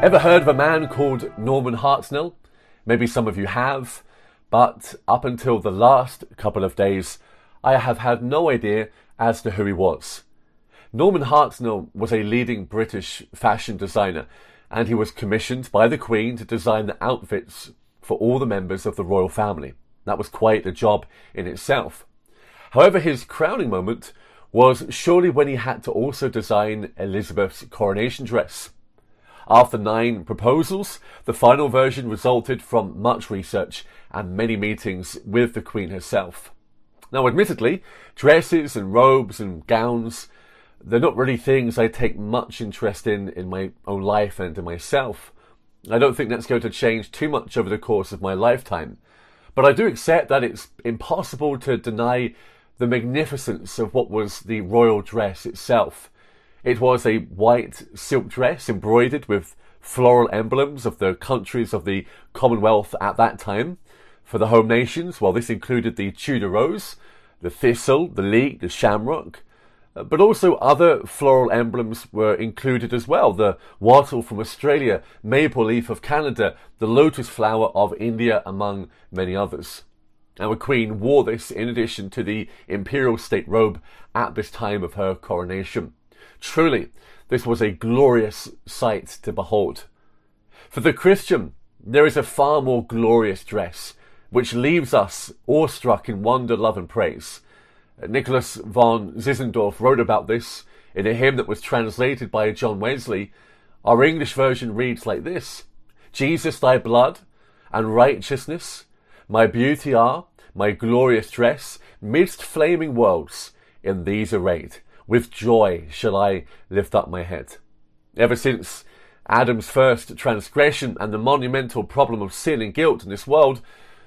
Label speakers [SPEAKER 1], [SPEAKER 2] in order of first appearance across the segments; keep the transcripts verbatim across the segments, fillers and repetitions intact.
[SPEAKER 1] Ever heard of a man called Norman Hartnell? Maybe some of you have, but up until the last couple of days, I have had no idea as to who he was. Norman Hartnell was a leading British fashion designer, and he was commissioned by the Queen to design the outfits for all the members of the royal family. That was quite a job in itself. However, his crowning moment was surely when he had to also design Elizabeth's coronation dress. After nine proposals, the final version resulted from much research and many meetings with the Queen herself. Now, admittedly, dresses and robes and gowns, they're not really things I take much interest in in my own life and in myself. I don't think that's going to change too much over the course of my lifetime. But I do accept that it's impossible to deny the magnificence of what was the royal dress itself. It was a white silk dress embroidered with floral emblems of the countries of the Commonwealth at that time. For the home nations, well, this included the Tudor rose, the thistle, the leek, the shamrock, but also other floral emblems were included as well. The wattle from Australia, maple leaf of Canada, the lotus flower of India, among many others. Our Queen wore this in addition to the imperial state robe at this time of her coronation. Truly, this was a glorious sight to behold. For the Christian, there is a far more glorious dress, which leaves us awestruck in wonder, love and praise. Nicholas von Zinzendorf wrote about this in a hymn that was translated by John Wesley. Our English version reads like this: Jesus, thy blood and righteousness, my beauty are, my glorious dress, midst flaming worlds, in these arrayed. With joy shall I lift up my head. Ever since Adam's first transgression and the monumental problem of sin and guilt in this world,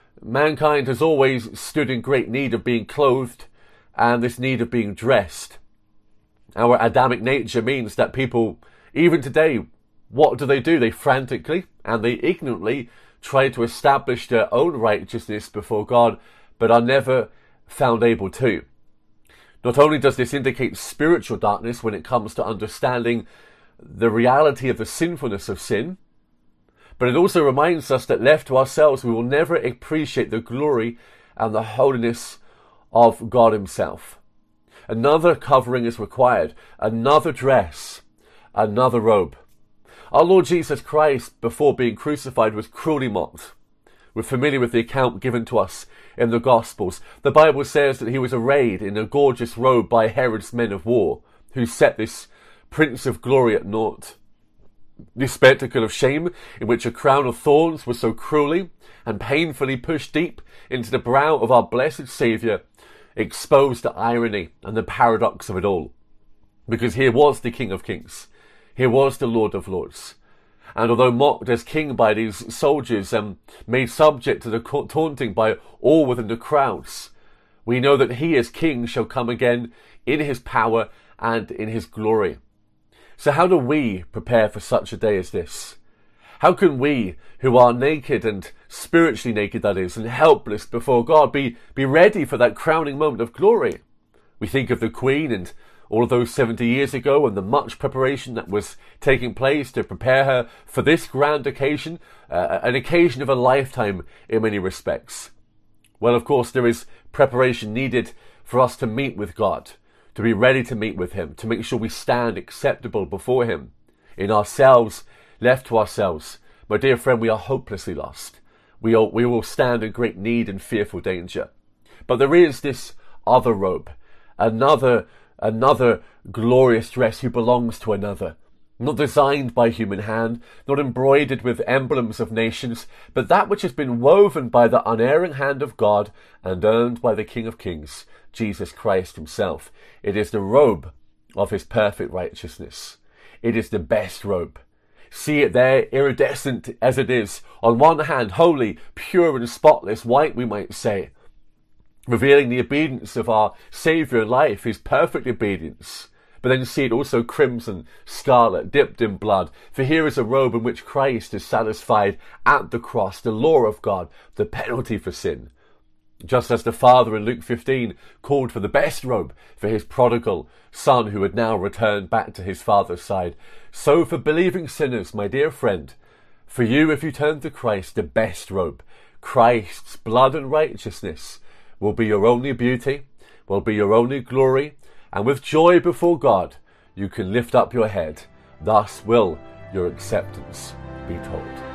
[SPEAKER 1] mankind has always stood in great need of being clothed and this need of being dressed. Our Adamic nature means that people, even today, what do they do? They frantically and they ignorantly try to establish their own righteousness before God, but are never found able to. Not only does this indicate spiritual darkness when it comes to understanding the reality of the sinfulness of sin, but it also reminds us that left to ourselves, we will never appreciate the glory and the holiness of God himself. Another covering is required, another dress, another robe. Our Lord Jesus Christ, before being crucified, was cruelly mocked. We're familiar with the account given to us in the Gospels. The Bible says that he was arrayed in a gorgeous robe by Herod's men of war, who set this Prince of Glory at naught. This spectacle of shame, in which a crown of thorns was so cruelly and painfully pushed deep into the brow of our blessed Saviour, exposed the irony and the paradox of it all. Because here was the King of Kings, here was the Lord of Lords, and although mocked as king by these soldiers and made subject to the taunting by all within the crowds, we know that he as king shall come again in his power and in his glory. So how do we prepare for such a day as this? How can we, who are naked and spiritually naked, that is, and helpless before God, be, be ready for that crowning moment of glory? We think of the Queen and all of those seventy years ago and the much preparation that was taking place to prepare her for this grand occasion, uh, an occasion of a lifetime in many respects. Well, of course, there is preparation needed for us to meet with God, to be ready to meet with him, to make sure we stand acceptable before him. In ourselves, left to ourselves, my dear friend, we are hopelessly lost. We, are, we will stand in great need and fearful danger. But there is this other robe, another Another glorious dress who belongs to another, not designed by human hand, not embroidered with emblems of nations, but that which has been woven by the unerring hand of God and earned by the King of Kings, Jesus Christ himself. It is the robe of his perfect righteousness. It is the best robe. See it there, iridescent as it is, on one hand, holy, pure and spotless, white we might say, revealing the obedience of our Saviour in life, his perfect obedience. But then see it also crimson, scarlet, dipped in blood. For here is a robe in which Christ is satisfied at the cross, the law of God, the penalty for sin. Just as the father in Luke fifteen called for the best robe for his prodigal son who had now returned back to his father's side, so for believing sinners, my dear friend, for you, if you turn to Christ, the best robe, Christ's blood and righteousness, will be your only beauty, will be your only glory, and with joy before God, you can lift up your head. Thus will your acceptance be told.